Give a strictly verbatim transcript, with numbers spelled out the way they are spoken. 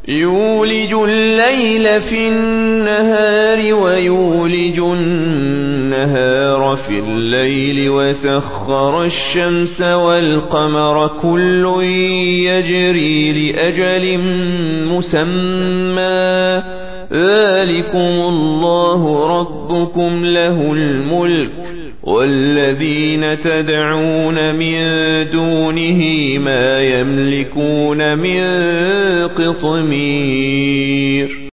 يولج الليل في النهار ويولج النهار في الليل وسخر الشمس والقمر كل يجري لأجل مسمى ذلكم الله ربكم له الملك والذين تدعون من دونه ما يملكون من قطمير.